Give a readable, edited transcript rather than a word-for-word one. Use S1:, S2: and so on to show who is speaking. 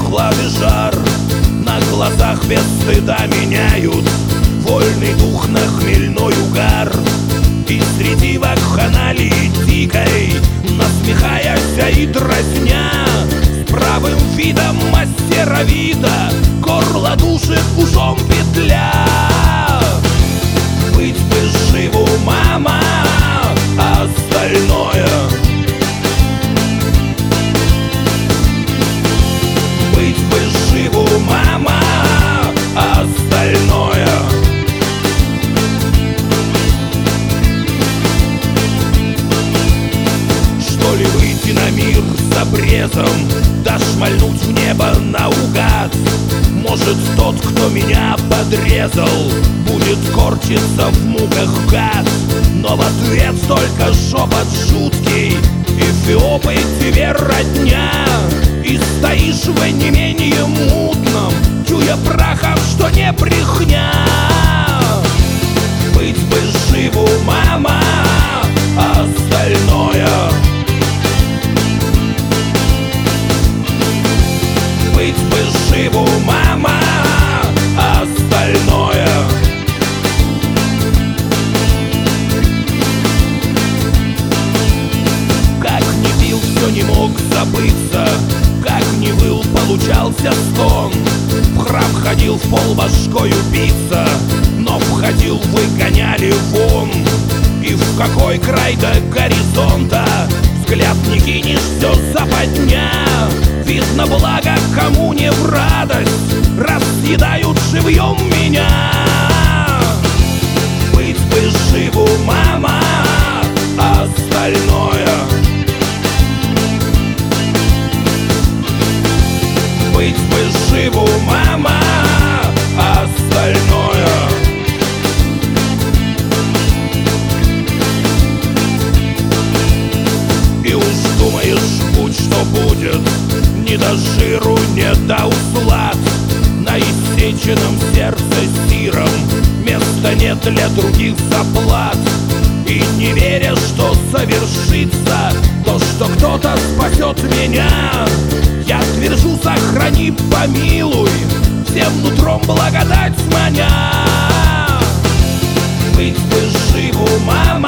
S1: прохлад и жар на глазах без стыда меняют вольный дух на хмельной угар. И среди вакханалии дикой, насмехаясь и дразня, с правым видом мастера вида горло душит ужом петля. Быть бы живу, мама, а остальное быть бы живу, мама, а остальное что ли выйти на мир с обрезом, да шмальнуть в небо наугад? Может, тот, кто меня подрезал, будет корчиться в муках гад. Но в ответ только шепот жуткий: Эфиопы тебе родня. И стоишь в онемении мутном, чуя прахом, что не брехня. Быть бы живу, мама, а остальное быть бы живу, мама, а остальное как не пил, все не мог забыться, как не выл, получался стон. В храм ходил, в пол башкою биться, но входил, выгоняли вон. И в какой край до горизонта взгляд не кинешь, все западня. Видно, благо кому не в радость, разъедают живьем меня. Быть бы живу, мама, а остальное быть бы живу, мама, а остальное и уж думаешь, будь что будет, ни до жиру, ни до услад. На иссеченном сердце сиром места нет для других заплат. И не веря, что совершится то, что кто-то спасет меня, я твержу: сохрани, помилуй, всем нутром благодать маня. Быть бы живу, мама,